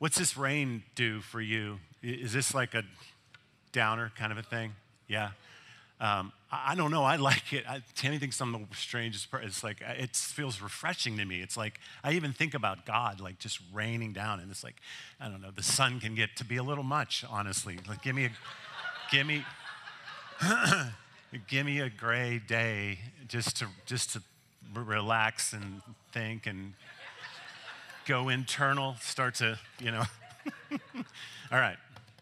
What's this rain do for you? Is this like a downer kind of a thing? Yeah. I don't know. I like it. Tammy thinks I'm the strangest person. It's like, it feels refreshing to me. It's like, I even think about God like just raining down. And it's like, I don't know, the sun can get to be a little much, honestly. Like, give me, give me a gray day just to relax and think and go internal, start to, All right.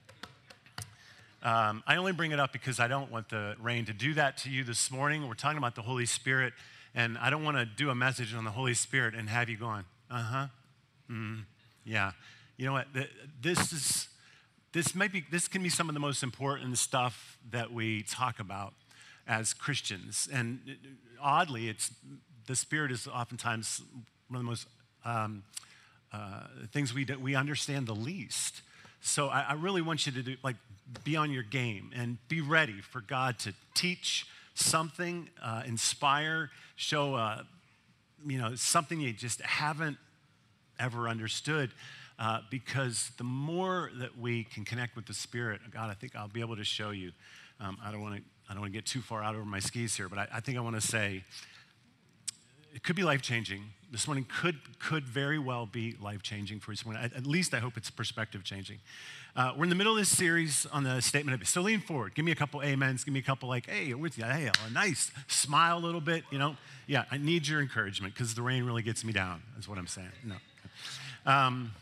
I only bring it up because I don't want the rain to do that to you this morning. We're talking about the Holy Spirit, and I don't want to do a message on the Holy Spirit and have you going, yeah. You know what? This can be some of the most important stuff that we talk about as Christians. And oddly, the Spirit is oftentimes one of the most things we understand the least. So I really want you to be on your game and be ready for God to teach something, inspire, show something you just haven't ever understood. Because the more that we can connect with the Spirit, God, I think I'll be able to show you. I don't want to get too far out over my skis here, but I think I want to say it could be life-changing. This morning could very well be life-changing for you this morning. At least I hope it's perspective-changing. We're in the middle of this series on the statement of faith. So lean forward. Give me a couple amens. Give me a couple hey, with you. Hey, a nice smile a little bit, Yeah, I need your encouragement because the rain really gets me down is what I'm saying. No.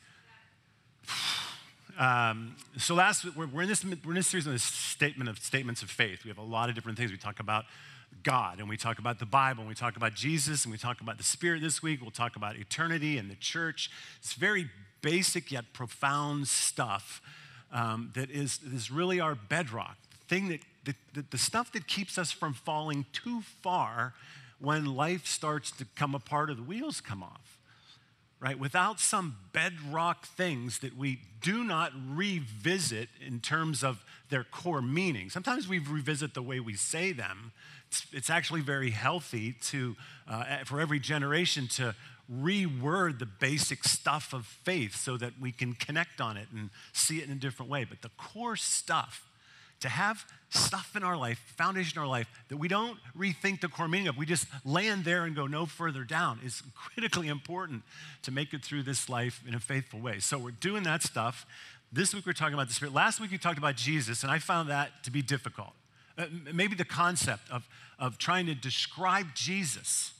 So we're in this series on this statements of faith. We have a lot of different things. We talk about God, and we talk about the Bible, and we talk about Jesus, and we talk about the Spirit this week. We'll talk about eternity and the church. It's very basic yet profound stuff that is really our bedrock, the stuff that keeps us from falling too far when life starts to come apart or the wheels come off. Right? Without some bedrock things that we do not revisit in terms of their core meaning. Sometimes we revisit the way we say them. It's actually very healthy for every generation to reword the basic stuff of faith so that we can connect on it and see it in a different way. But the core stuff, to have stuff in our life, foundation in our life, that we don't rethink the core meaning of, we just land there and go no further down, is critically important to make it through this life in a faithful way. So we're doing that stuff. This week we're talking about the Spirit. Last week we talked about Jesus, and I found that to be difficult. Maybe the concept of trying to describe Jesus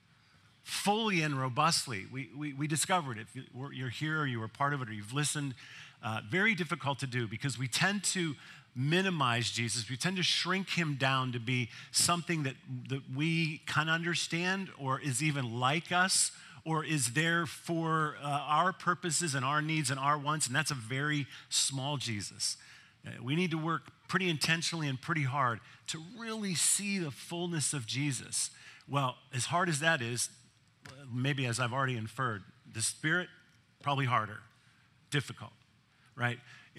fully and robustly. We discovered it. If you're here or you were part of it or you've listened, very difficult to do because we tend to minimize Jesus. We tend to shrink him down to be something that we can understand or is even like us or is there for our purposes and our needs and our wants, and that's a very small Jesus. We need to work pretty intentionally and pretty hard to really see the fullness of Jesus. Well, as hard as that is, maybe as I've already inferred, the Spirit, probably harder, difficult, right?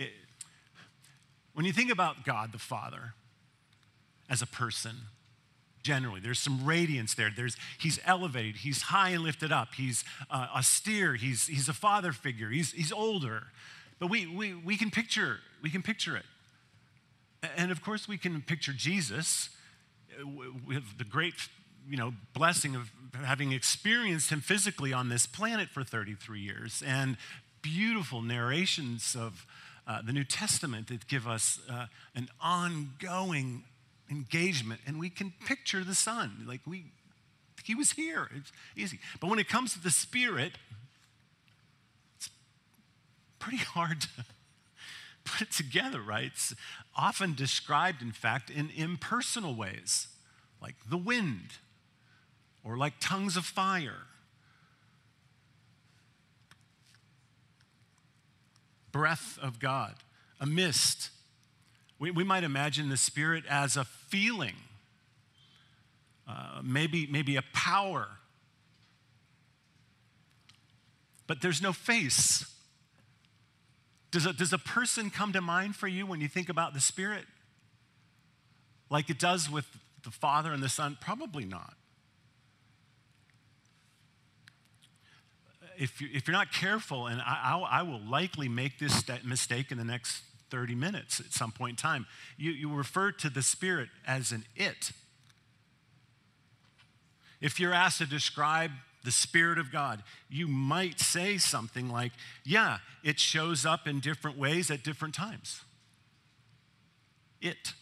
When you think about God the Father as a person, generally, there's some radiance there. He's elevated, he's high and lifted up, he's austere, he's a father figure, he's older. But we can picture it. And of course we can picture Jesus with the great blessing of having experienced him physically on this planet for 33 years and beautiful narrations of the New Testament that give us an ongoing engagement, and we can picture the Son. He was here. It's easy. But when it comes to the Spirit, it's pretty hard to put it together, right? It's often described, in fact, in impersonal ways, like the wind or like tongues of fire. Breath of God, a mist. We might imagine the Spirit as a feeling, maybe a power. But there's no face. Does a person come to mind for you when you think about the Spirit? Like it does with the Father and the Son? Probably not. if you're not careful, and I will likely make this mistake in the next 30 minutes at some point in time, you refer to the Spirit as an it. If you're asked to describe the Spirit of God, you might say something like, yeah, it shows up in different ways at different times. It.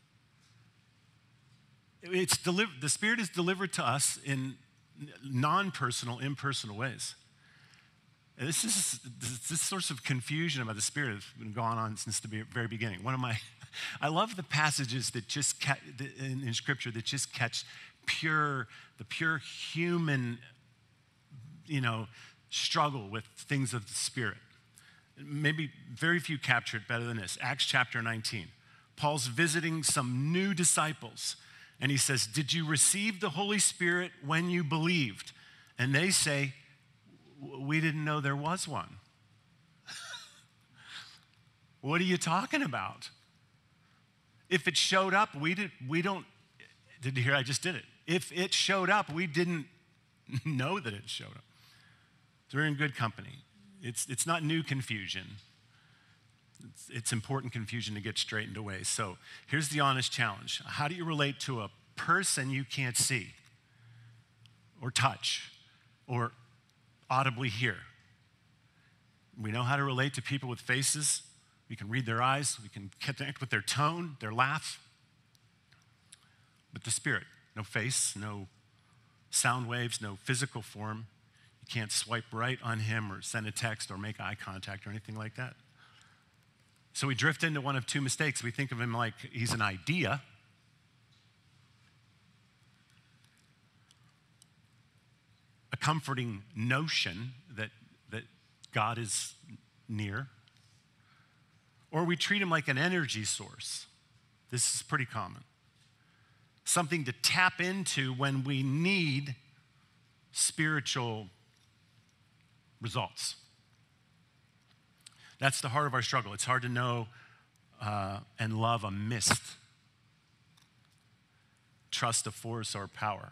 The Spirit is delivered to us in non-personal, impersonal ways. And this source of confusion about the Spirit has been going on since the very beginning. I love the passages that in Scripture that just catch the pure human, struggle with things of the Spirit. Maybe very few capture it better than this. Acts chapter 19. Paul's visiting some new disciples, and he says, "Did you receive the Holy Spirit when you believed?" And they say, "We didn't know there was one." What are you talking about? If it showed up, did you hear I just did it? If it showed up, we didn't know that it showed up. So we're in good company. It's not new confusion. It's important confusion to get straightened away. So here's the honest challenge. How do you relate to a person you can't see or touch or audibly hear? We know how to relate to people with faces. We can read their eyes. We can connect with their tone, their laugh. But the Spirit, no face, no sound waves, no physical form. You can't swipe right on him or send a text or make eye contact or anything like that. So we drift into one of two mistakes. We think of him like he's an idea. A comforting notion that God is near. Or we treat him like an energy source. This is pretty common. Something to tap into when we need spiritual results. That's the heart of our struggle. It's hard to know and love a mist, trust a force or power.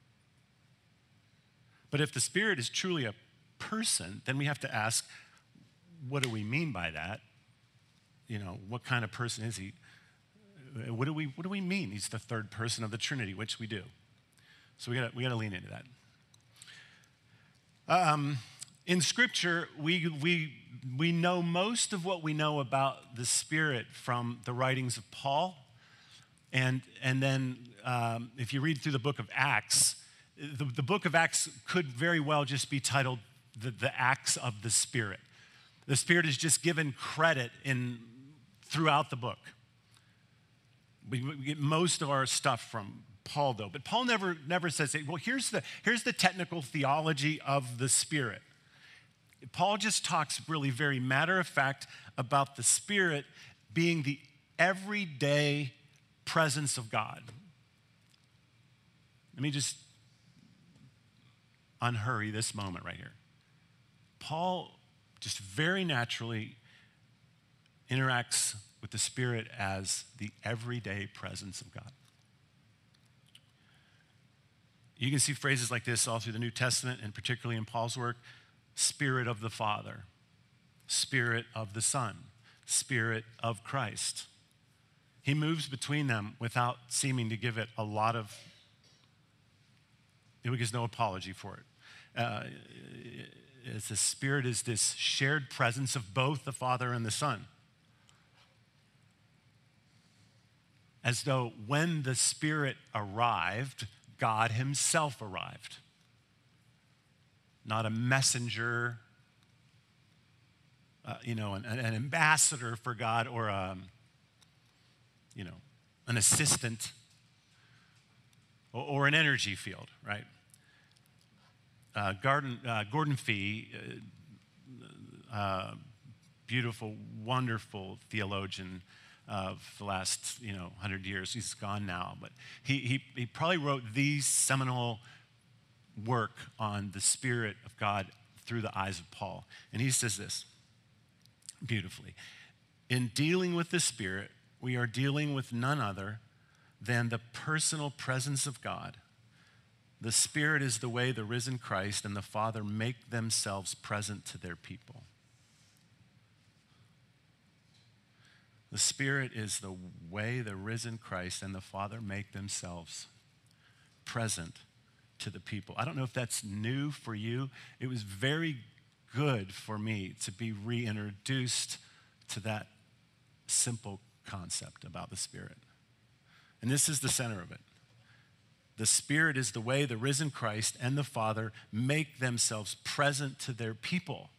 But if the Spirit is truly a person, then we have to ask, what do we mean by that? What kind of person is he? What do we mean? He's the third person of the Trinity, which we do. So we got to lean into that. In Scripture, we know most of what we know about the Spirit from the writings of Paul, and then if you read through the book of Acts, the book of Acts could very well just be titled the Acts of the Spirit. The Spirit is just given credit throughout the book. We get most of our stuff from Paul, though. But Paul never says, well, here's the technical theology of the Spirit. Paul just talks really very matter of fact about the Spirit being the everyday presence of God. Let me just unhurry this moment right here. Paul just very naturally interacts with the Spirit as the everyday presence of God. You can see phrases like this all through the New Testament, and particularly in Paul's work. Spirit of the Father, Spirit of the Son, Spirit of Christ. He moves between them without seeming to give it a lot of, he gives no apology for it. The Spirit is this shared presence of both the Father and the Son. As though when the Spirit arrived, God himself arrived. Not a messenger, an ambassador for God, or an assistant, or an energy field, right? Gordon Fee, beautiful, wonderful theologian of the last 100 years. He's gone now, but he probably wrote the seminal work on the Spirit of God through the eyes of Paul. And he says this beautifully. In dealing with the Spirit, we are dealing with none other than the personal presence of God, The Spirit is the way the risen Christ and the Father make themselves present to their people. The Spirit is the way the risen Christ and the Father make themselves present to the people. I don't know if that's new for you. It was very good for me to be reintroduced to that simple concept about the Spirit. And this is the center of it. The Spirit is the way the risen Christ and the Father make themselves present to their people,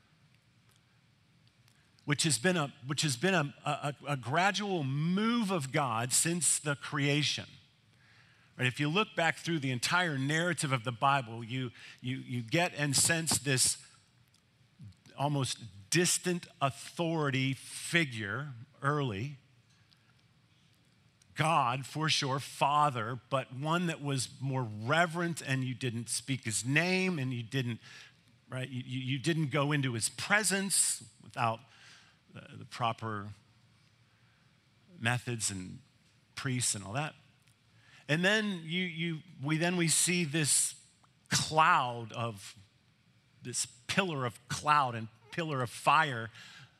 which has been a gradual move of God since the creation. Right? If you look back through the entire narrative of the Bible, you get and sense this almost distant authority figure early. God, for sure, Father, but one that was more reverent, and you didn't speak his name, and you didn't go into his presence without the proper methods and priests and all that. And then we see this cloud of this pillar of cloud and pillar of fire,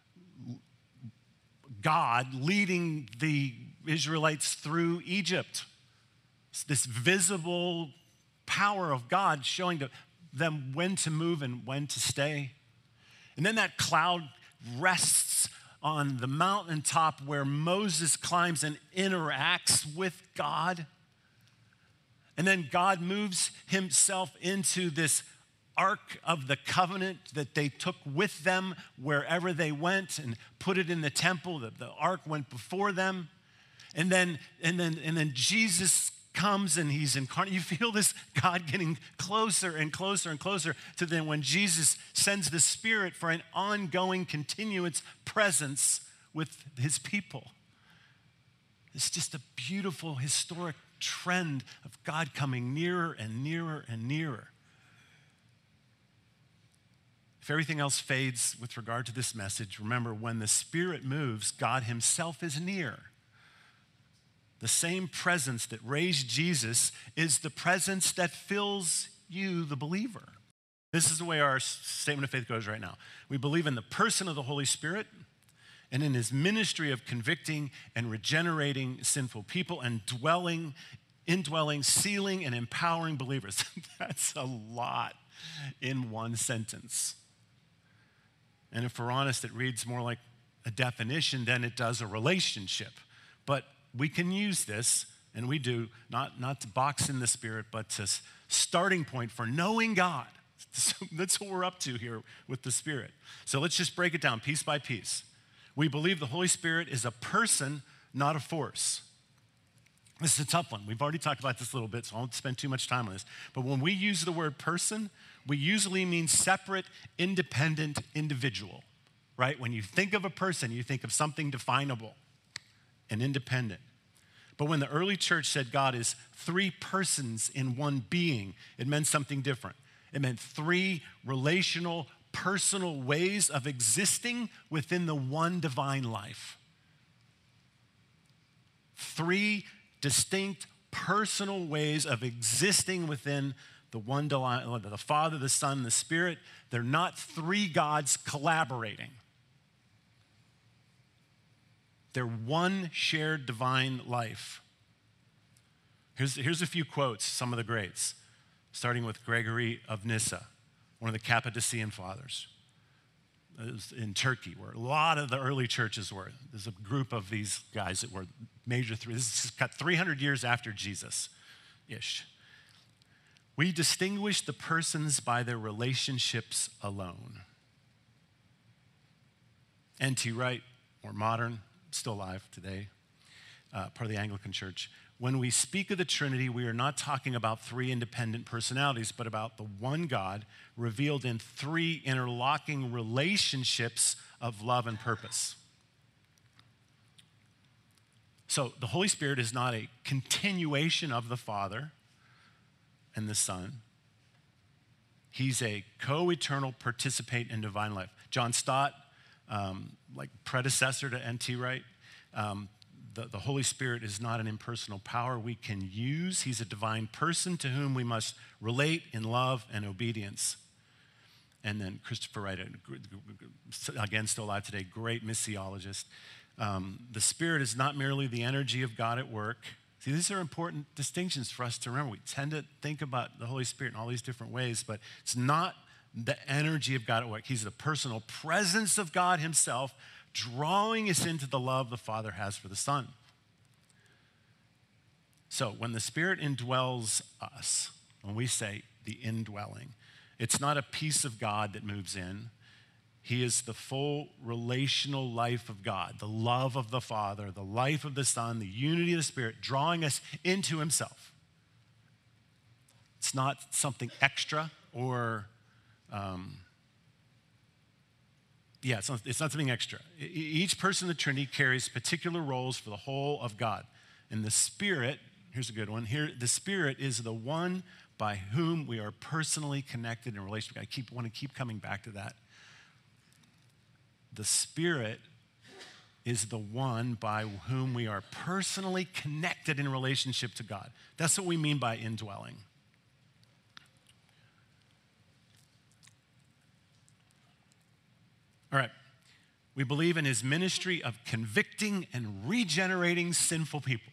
God leading the Israelites through Egypt. It's this visible power of God showing them when to move and when to stay. And then that cloud rests on the mountaintop where Moses climbs and interacts with God. And then God moves himself into this Ark of the Covenant that they took with them wherever they went and put it in the temple. The Ark went before them. And then Jesus comes and he's incarnate. You feel this God getting closer and closer and closer to then when Jesus sends the Spirit for an ongoing, continuous presence with his people. It's just a beautiful, historic trend of God coming nearer and nearer and nearer. If everything else fades with regard to this message, remember, when the Spirit moves, God himself is near. The same presence that raised Jesus is the presence that fills you, the believer. This is the way our statement of faith goes right now. We believe in the person of the Holy Spirit and in his ministry of convicting and regenerating sinful people and indwelling, sealing, and empowering believers. That's a lot in one sentence. And if we're honest, it reads more like a definition than it does a relationship. But we can use this, and we do, not to box in the Spirit, but to starting point for knowing God. So that's what we're up to here with the Spirit. So let's just break it down piece by piece. We believe the Holy Spirit is a person, not a force. This is a tough one. We've already talked about this a little bit, so I won't spend too much time on this. But when we use the word person, we usually mean separate, independent individual, right? When you think of a person, you think of something definable and independent. But when the early church said God is three persons in one being, it meant something different. It meant three relational, personal ways of existing within the one divine life. Three distinct, personal ways of existing within the one divine, the Father, the Son, the Spirit. They're not three gods collaborating. They're one shared divine life. Here's a few quotes, some of the greats, starting with Gregory of Nyssa, one of the Cappadocian fathers. It was in Turkey, where a lot of the early churches were. There's a group of these guys that were major three. This is cut 300 years after Jesus-ish. We distinguish the persons by their relationships alone. N.T. Wright, more modern, still alive today, part of the Anglican Church. When we speak of the Trinity, we are not talking about three independent personalities, but about the one God revealed in three interlocking relationships of love and purpose. So the Holy Spirit is not a continuation of the Father and the Son. He's a co-eternal participant in divine life. John Stott, like predecessor to N.T. Wright, the Holy Spirit is not an impersonal power we can use. He's a divine person to whom we must relate in love and obedience. And then Christopher Wright, again, still alive today, great missiologist. The Spirit is not merely the energy of God at work. See, these are important distinctions for us to remember. We tend to think about the Holy Spirit in all these different ways, but it's not the energy of God at work. He's the personal presence of God himself, drawing us into the love the Father has for the Son. So when the Spirit indwells us, when we say the indwelling, it's not a piece of God that moves in. He is the full relational life of God, the love of the Father, the life of the Son, the unity of the Spirit, drawing us into himself. It's not something extra or, it's not something extra. Each person in the Trinity carries particular roles for the whole of God. And the Spirit, here's a good one, the Spirit is the one by whom we are personally connected in relationship. I want to keep coming back to that. The Spirit is the one by whom we are personally connected in relationship to God. That's what we mean by indwelling. All right. We believe in his ministry of convicting and regenerating sinful people.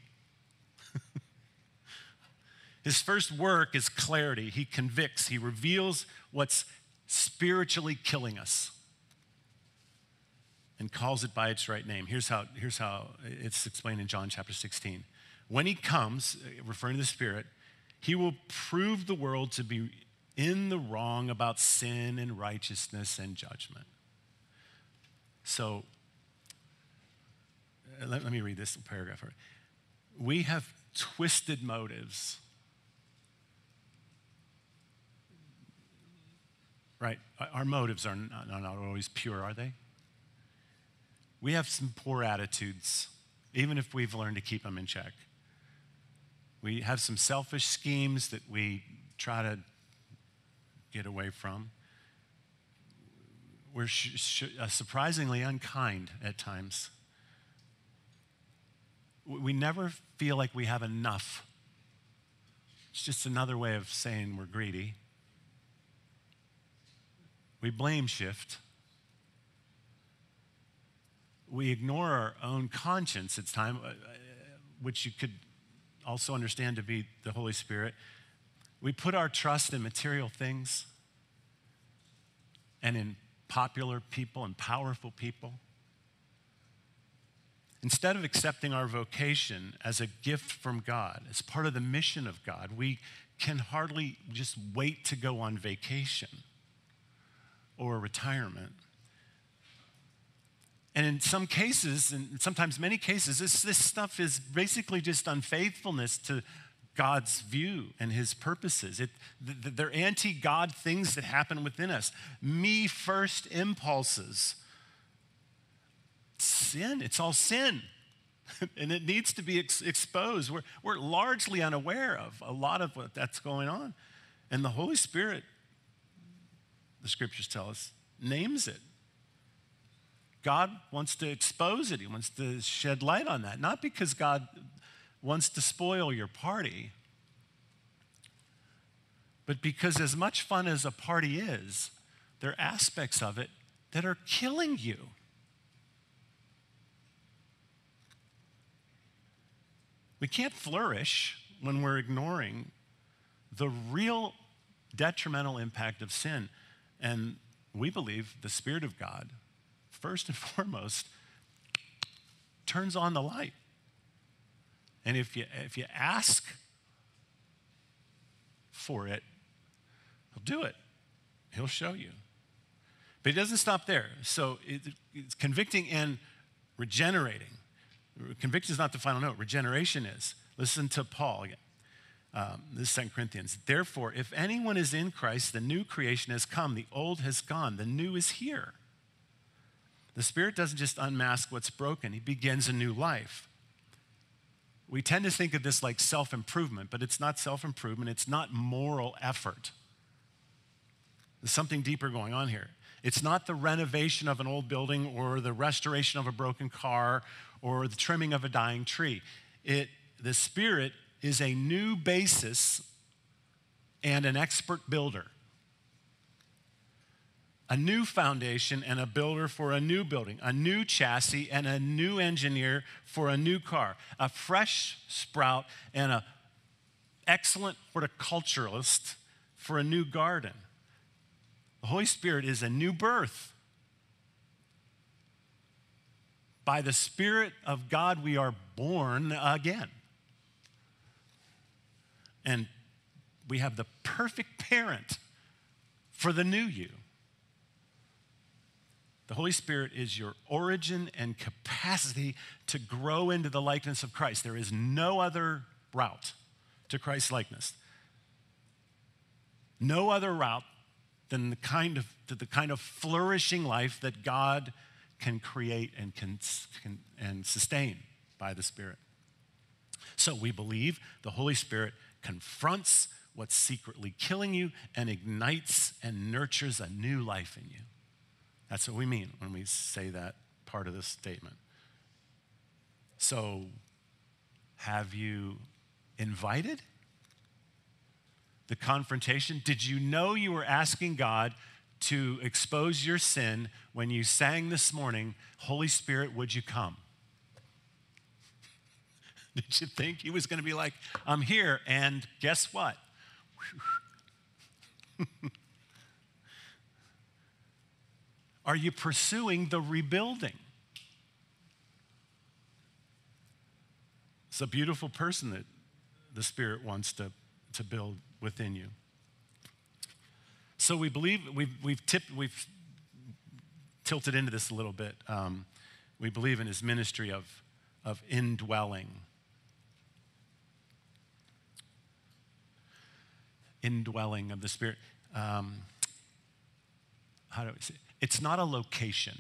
His first work is clarity. He convicts. He reveals what's spiritually killing us and calls it by its right name. Here's how it's explained in John chapter 16. When he comes, referring to the Spirit, he will prove the world to be in the wrong about sin and righteousness and judgment. So, let me read this paragraph. We have twisted motives. Right? Our motives are not always pure, are they? We have some poor attitudes, even if we've learned to keep them in check. We have some selfish schemes that we try to get away from. We're surprisingly unkind at times. We never feel like we have enough. It's just another way of saying we're greedy. We blame shift. We ignore our own conscience at times, which you could also understand to be the Holy Spirit. We put our trust in material things and in popular people and powerful people. Instead of accepting our vocation as a gift from God, as part of the mission of God, we can hardly just wait to go on vacation or retirement. And in some cases, and sometimes many cases, this stuff is basically just unfaithfulness to God's view and his purposes. They're anti-God things that happen within us. Me first impulses. Sin, it's all sin. And it needs to be exposed. We're largely unaware of a lot of what that's going on. And the Holy Spirit, the scriptures tell us, names it. God wants to expose it. He wants to shed light on that. Not because God wants to spoil your party, but because as much fun as a party is, there are aspects of it that are killing you. We can't flourish when we're ignoring the real detrimental impact of sin. And we believe the Spirit of God, first and foremost, turns on the light. And if you ask for it, he'll do it. He'll show you. But he doesn't stop there. So it's convicting and regenerating. Conviction is not the final note. Regeneration is. Listen to Paul again. This is 2 Corinthians. Therefore, if anyone is in Christ, the new creation has come. The old has gone. The new is here. The Spirit doesn't just unmask what's broken. He begins a new life. We tend to think of this like self-improvement, but it's not self-improvement. It's not moral effort. There's something deeper going on here. It's not the renovation of an old building or the restoration of a broken car or the trimming of a dying tree. The Spirit is a new basis and an expert builder. A new foundation and a builder for a new building, a new chassis and a new engineer for a new car, a fresh sprout and an excellent horticulturalist for a new garden. The Holy Spirit is a new birth. By the Spirit of God, we are born again. And we have the perfect parent for the new you. The Holy Spirit is your origin and capacity to grow into the likeness of Christ. There is no other route to Christ's likeness. No other route than the kind of flourishing life that God can create and sustain by the Spirit. So we believe the Holy Spirit confronts what's secretly killing you and ignites and nurtures a new life in you. That's what we mean when we say that part of this statement. So, have you invited the confrontation? Did you know you were asking God to expose your sin when you sang this morning, Holy Spirit, would you come? Did you think he was going to be like, I'm here, and guess what? Are you pursuing the rebuilding? It's a beautiful person that the Spirit wants to build within you. So we believe, we've tilted into this a little bit. We believe in his ministry of indwelling. Indwelling of the Spirit. How do we say it? It's not a location.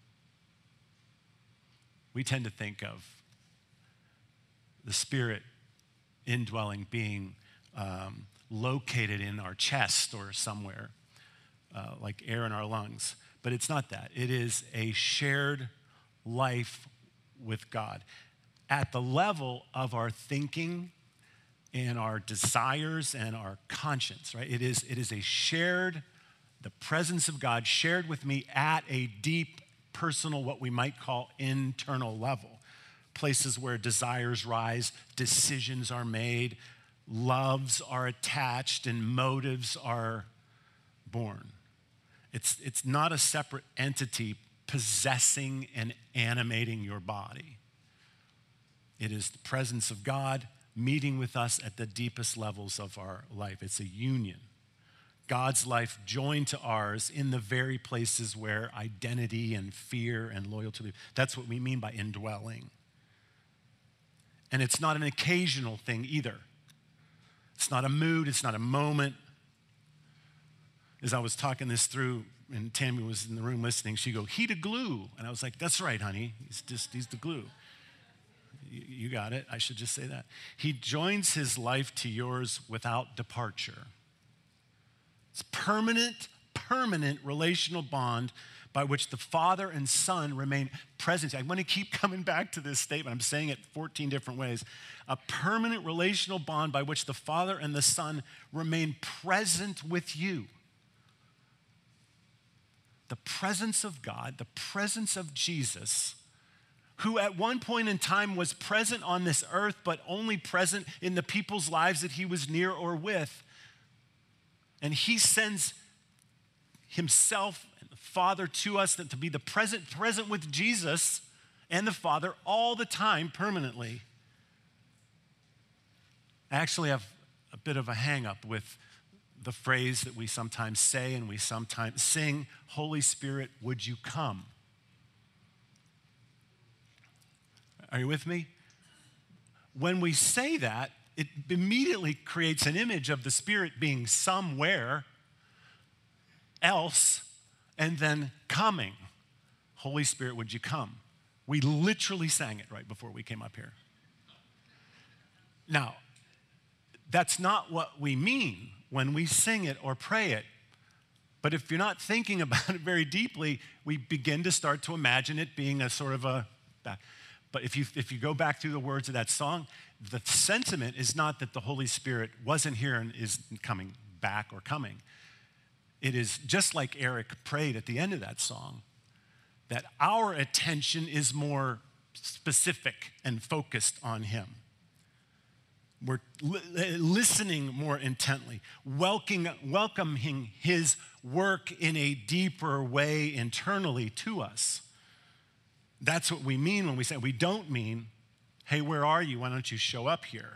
We tend to think of the Spirit indwelling being located in our chest or somewhere, like air in our lungs. But it's not that. It is a shared life with God at the level of our thinking and our desires and our conscience, right? It is a shared, the presence of God shared with me at a deep, personal, what we might call internal level. Places where desires rise, decisions are made, loves are attached, and motives are born. It's not a separate entity possessing and animating your body. It is the presence of God meeting with us at the deepest levels of our life. It's a union. God's life joined to ours in the very places where identity and fear and loyalty, that's what we mean by indwelling. And it's not an occasional thing either. It's not a mood, it's not a moment. As I was talking this through, and Tammy was in the room listening, she go, he the glue. And I was like, that's right, honey, he's the glue. You got it, I should just say that. He joins his life to yours without departure. It's permanent relational bond by which the Father and Son remain present. I want to keep coming back to this statement. I'm saying it 14 different ways. A permanent relational bond by which the Father and the Son remain present with you. The presence of God, the presence of Jesus, who at one point in time was present on this earth, but only present in the people's lives that he was near or with. And he sends himself and the Father to us to be the present with Jesus and the Father all the time, permanently. I actually have a bit of a hang-up with the phrase that we sometimes say and we sometimes sing, Holy Spirit, would you come? Are you with me? When we say that, it immediately creates an image of the Spirit being somewhere else and then coming. Holy Spirit, would you come? We literally sang it right before we came up here. Now, that's not what we mean when we sing it or pray it, But if you're not thinking about it very deeply, we begin to start to imagine it being a sort of a, but if you go back through the words of that song, the sentiment is not that the Holy Spirit wasn't here and is coming back or coming. It is just like Eric prayed at the end of that song, that our attention is more specific and focused on him. We're listening more intently, welcoming his work in a deeper way internally to us. That's what we mean when we say, we don't mean, hey, where are you? Why don't you show up here?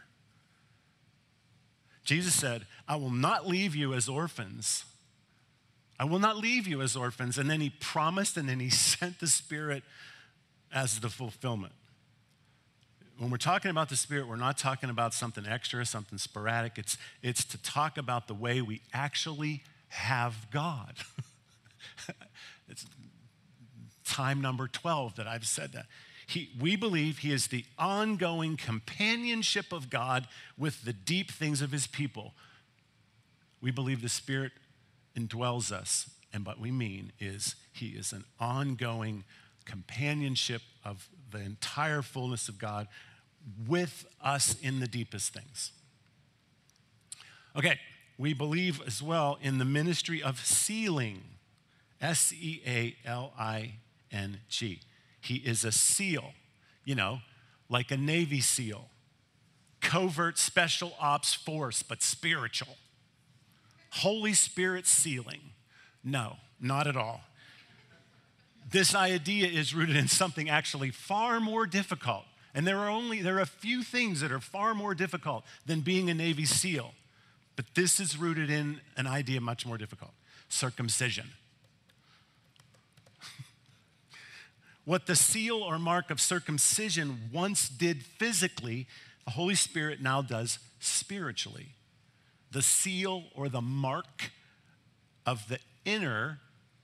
Jesus said, I will not leave you as orphans. I will not leave you as orphans. And then he promised, and then he sent the Spirit as the fulfillment. When we're talking about the Spirit, we're not talking about something extra, something sporadic. It's to talk about the way we actually have God. It's time number 12 that I've said that. We believe he is the ongoing companionship of God with the deep things of his people. We believe the Spirit indwells us, and what we mean is he is an ongoing companionship of the entire fullness of God with us in the deepest things. Okay, we believe as well in the ministry of sealing, Sealing. He is a seal, like a Navy SEAL, covert special ops force, but spiritual. Holy Spirit sealing. No, not at all. This idea is rooted in something actually far more difficult. And there are a few things that are far more difficult than being a Navy SEAL. But this is rooted in an idea much more difficult: circumcision. What the seal or mark of circumcision once did physically, the Holy Spirit now does spiritually. The seal or the mark of the inner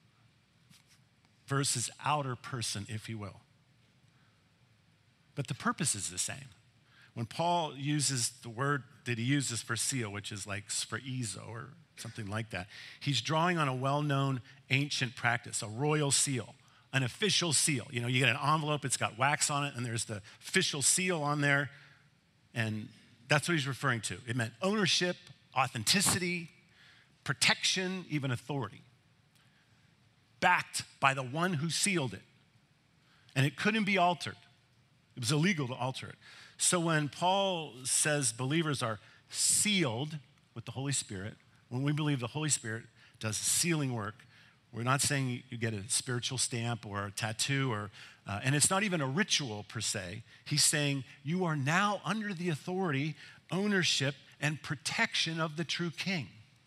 versus outer person, if you will. But the purpose is the same. When Paul uses the word that he uses for seal, which is like spherizo or something like that, he's drawing on a well-known ancient practice, a royal seal, an official seal. You get an envelope, it's got wax on it, and there's the official seal on there, and that's what he's referring to. It meant ownership, authenticity, protection, even authority, backed by the one who sealed it. And it couldn't be altered. It was illegal to alter it. So when Paul says believers are sealed with the Holy Spirit, when we believe the Holy Spirit does sealing work, we're not saying you get a spiritual stamp or a tattoo, and it's not even a ritual per se. He's saying you are now under the authority, ownership, and protection of the true King.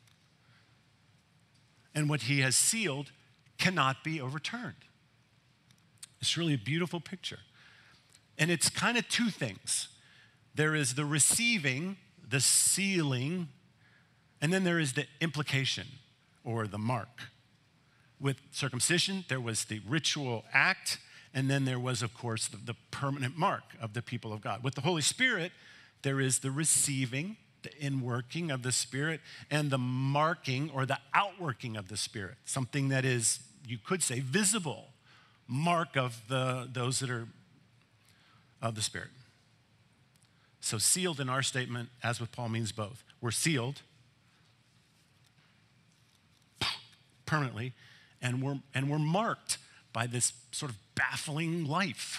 And what he has sealed cannot be overturned. It's really a beautiful picture. And it's kind of two things. There is the receiving, the sealing, and then there is the implication or the mark. With circumcision, there was the ritual act, and then there was, of course, the permanent mark of the people of God. With the Holy Spirit, there is the receiving, the inworking of the Spirit, and the marking or the outworking of the Spirit, something that is, you could say, visible mark of those that are of the Spirit. So sealed in our statement, as with Paul, means both. We're sealed permanently, and we're marked by this sort of baffling life.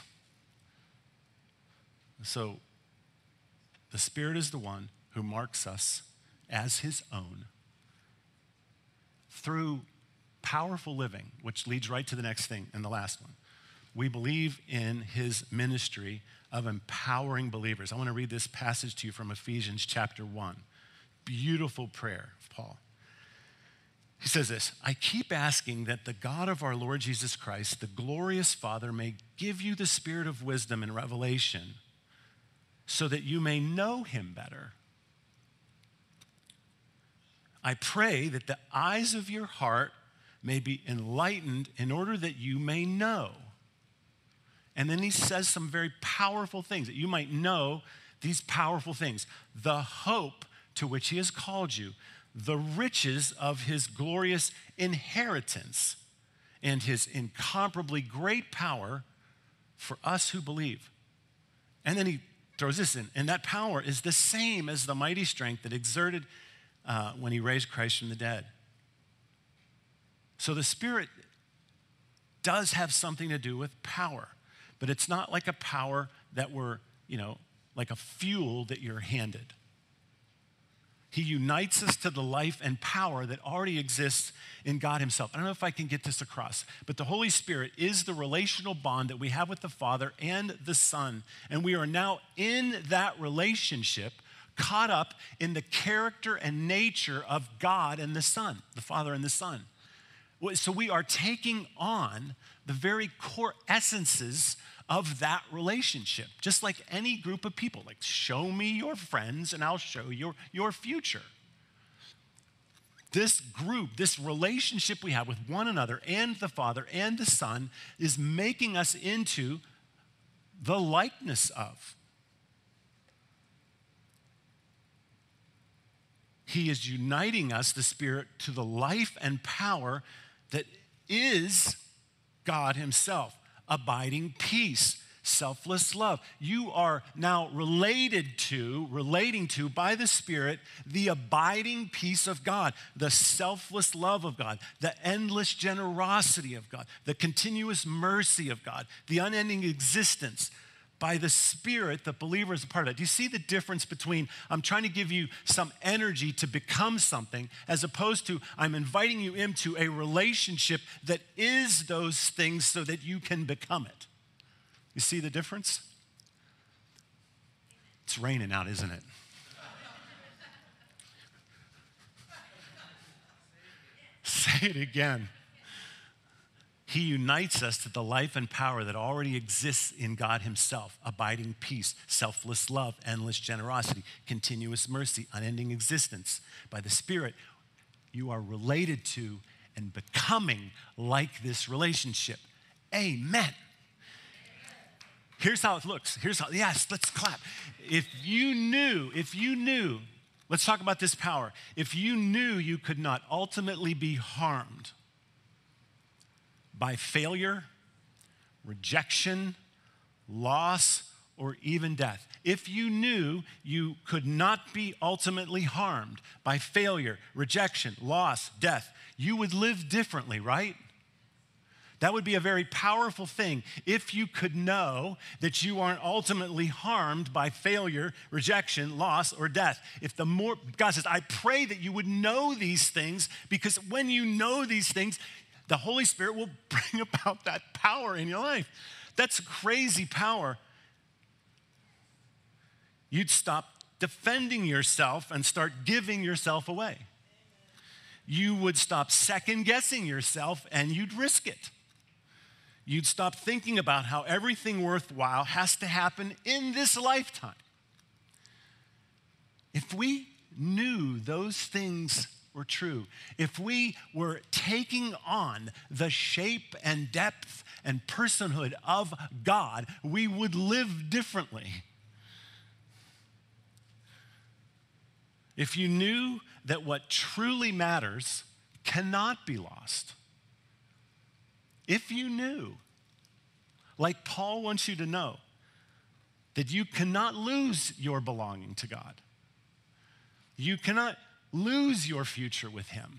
So the Spirit is the one who marks us as his own through powerful living, which leads right to the next thing and the last one. We believe in his ministry of empowering believers. I want to read this passage to you from Ephesians chapter 1. Beautiful prayer of Paul. He says this: I keep asking that the God of our Lord Jesus Christ, the glorious Father, may give you the spirit of wisdom and revelation so that you may know him better. I pray that the eyes of your heart may be enlightened in order that you may know. And then he says some very powerful things, that you might know these powerful things. The hope to which he has called you, the riches of his glorious inheritance and his incomparably great power for us who believe. And then he throws this in, and that power is the same as the mighty strength that exerted when he raised Christ from the dead. So the Spirit does have something to do with power, but it's not like a power that we're, like a fuel that you're handed. He unites us to the life and power that already exists in God himself. I don't know if I can get this across, but the Holy Spirit is the relational bond that we have with the Father and the Son, and we are now in that relationship caught up in the character and nature of God and the Son, the Father and the Son. So we are taking on the very core essences of that relationship, just like any group of people. Like, show me your friends and I'll show you your future. This group, this relationship we have with one another and the Father and the Son is making us into the likeness of. He is uniting us, the Spirit, to the life and power that is God himself. Abiding peace, selfless love. You are now relating to, by the Spirit, the abiding peace of God, the selfless love of God, the endless generosity of God, the continuous mercy of God, the unending existence. By the Spirit, the believer is a part of it. Do you see the difference between I'm trying to give you some energy to become something as opposed to I'm inviting you into a relationship that is those things so that you can become it? You see the difference? It's raining out, isn't it? Say it again. He unites us to the life and power that already exists in God himself. Abiding peace, selfless love, endless generosity, continuous mercy, unending existence. By the Spirit, you are related to and becoming like this relationship. Amen. Here's how it looks. Yes, let's clap. If you knew, let's talk about this power. If you knew you could not ultimately be harmed by failure, rejection, loss, or even death. If you knew you could not be ultimately harmed by failure, rejection, loss, death, you would live differently, right? That would be a very powerful thing if you could know that you aren't ultimately harmed by failure, rejection, loss, or death. God says, I pray that you would know these things, because when you know these things, the Holy Spirit will bring about that power in your life. That's crazy power. You'd stop defending yourself and start giving yourself away. You would stop second-guessing yourself and you'd risk it. You'd stop thinking about how everything worthwhile has to happen in this lifetime. If we knew those things were true, if we were taking on the shape and depth and personhood of God, we would live differently. If you knew that what truly matters cannot be lost, if you knew, like Paul wants you to know, that you cannot lose your belonging to God, you cannot lose your future with him.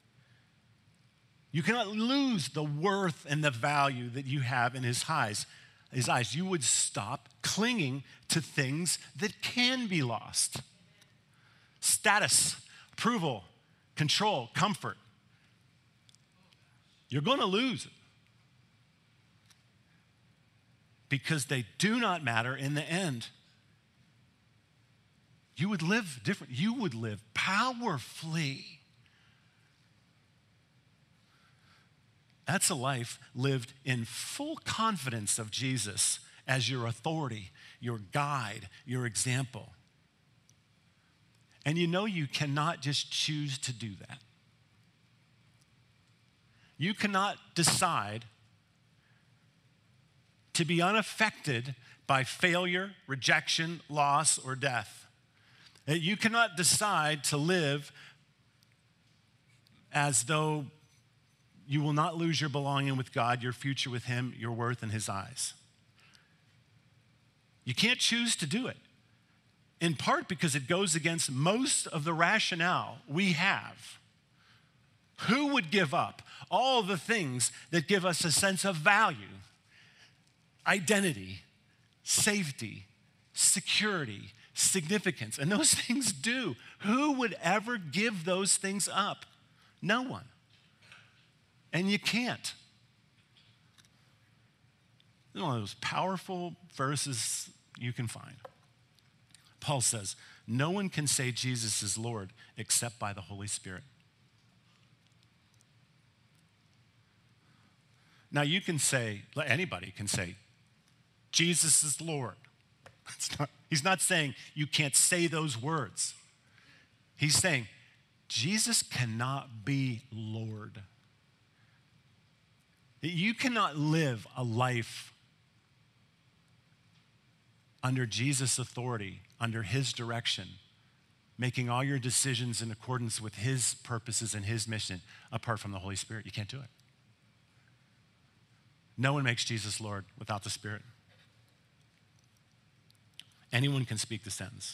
You cannot lose the worth and the value that you have in his eyes. You would stop clinging to things that can be lost. Status, approval, control, comfort. You're going to lose it, because they do not matter in the end. You would live different. You would live powerfully. That's a life lived in full confidence of Jesus as your authority, your guide, your example. And you cannot just choose to do that. You cannot decide to be unaffected by failure, rejection, loss, or death. You cannot decide to live as though you will not lose your belonging with God, your future with him, your worth in his eyes. You can't choose to do it, in part because it goes against most of the rationale we have. Who would give up all the things that give us a sense of value, identity, safety, security, significance? And those things do. Who would ever give those things up? No one. And you can't. It's one of those powerful verses you can find. Paul says, no one can say Jesus is Lord except by the Holy Spirit. Now you can say, anybody can say, Jesus is Lord. He's not saying you can't say those words. He's saying Jesus cannot be Lord. You cannot live a life under Jesus' authority, under his direction, making all your decisions in accordance with his purposes and his mission apart from the Holy Spirit. You can't do it. No one makes Jesus Lord without the Spirit. Anyone can speak the sentence.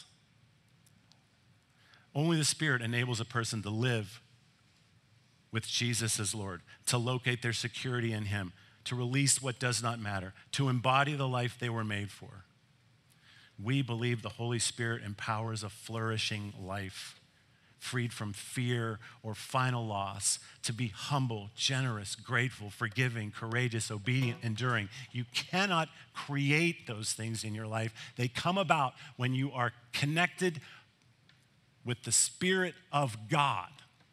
Only the Spirit enables a person to live with Jesus as Lord, to locate their security in him, to release what does not matter, to embody the life they were made for. We believe the Holy Spirit empowers a flourishing life, freed from fear or final loss, to be humble, generous, grateful, forgiving, courageous, obedient, enduring. You cannot create those things in your life. They come about when you are connected with the Spirit of God,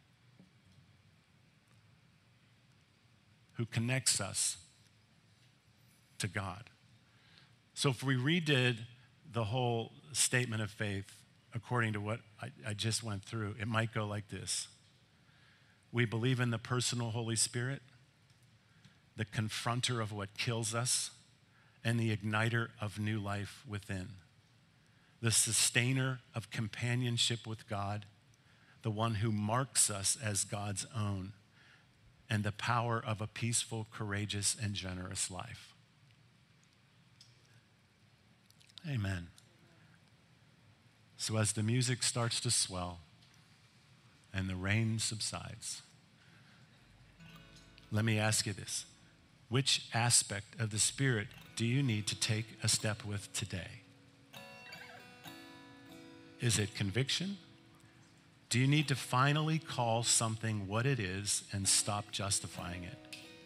who connects us to God. So if we redid the whole statement of faith according to what I just went through, it might go like this. We believe in the personal Holy Spirit, the confronter of what kills us, and the igniter of new life within. The sustainer of companionship with God, the one who marks us as God's own, and the power of a peaceful, courageous, and generous life. Amen. So as the music starts to swell and the rain subsides, let me ask you this. Which aspect of the Spirit do you need to take a step with today? Is it conviction? Do you need to finally call something what it is and stop justifying it?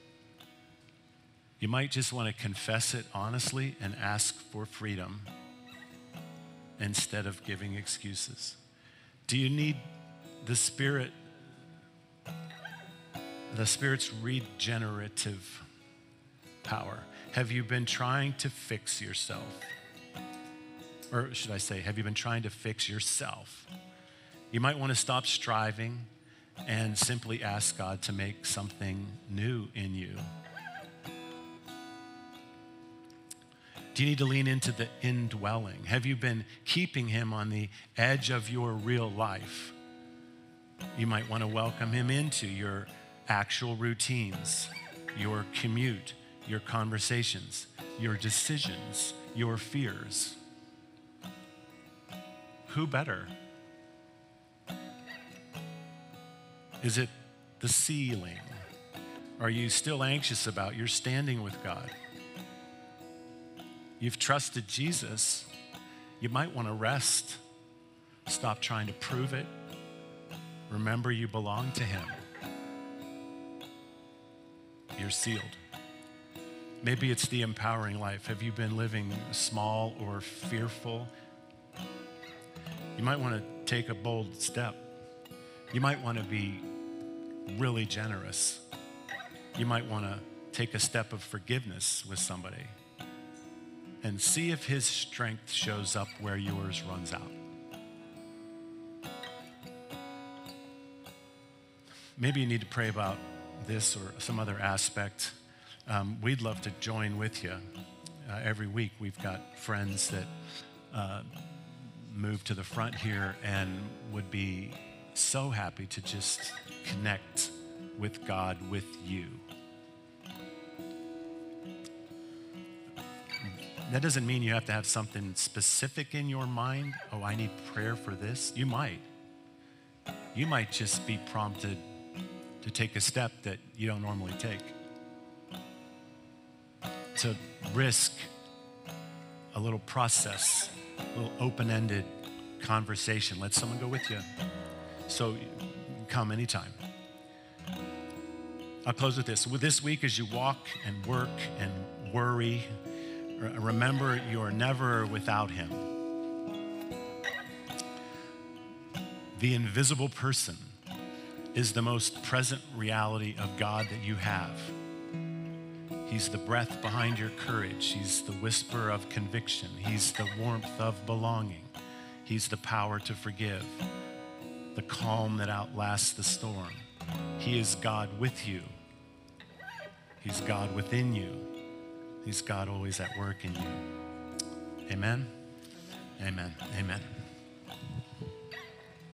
You might just want to confess it honestly and ask for freedom instead of giving excuses. Do you need the Spirit's regenerative power? Have you been trying to fix yourself? Or should I say, have you been trying to fix yourself? You might want to stop striving and simply ask God to make something new in you. Do you need to lean into the indwelling? Have you been keeping him on the edge of your real life? You might want to welcome him into your actual routines, your commute, your conversations, your decisions, your fears. Who better? Is it the ceiling? Are you still anxious about your standing with God? You've trusted Jesus. You might want to rest. Stop trying to prove it. Remember, you belong to him. You're sealed. Maybe it's the empowering life. Have you been living small or fearful? You might want to take a bold step. You might want to be really generous. You might want to take a step of forgiveness with somebody and see if his strength shows up where yours runs out. Maybe you need to pray about this or some other aspect. We'd love to join with you. Every week we've got friends that move to the front here and would be so happy to just connect with God with you. That doesn't mean you have to have something specific in your mind. Oh, I need prayer for this. You might. You might just be prompted to take a step that you don't normally take. To risk a little process, a little open-ended conversation. Let someone go with you. So come anytime. I'll close with this. With this week, as you walk and work and worry, remember you're never without him. The invisible person is the most present reality of God that you have. He's the breath behind your courage. He's the whisper of conviction. He's the warmth of belonging. He's the power to forgive, the calm that outlasts the storm. He is God with you. He's God within you. He's God always at work in you. Amen? Amen. Amen.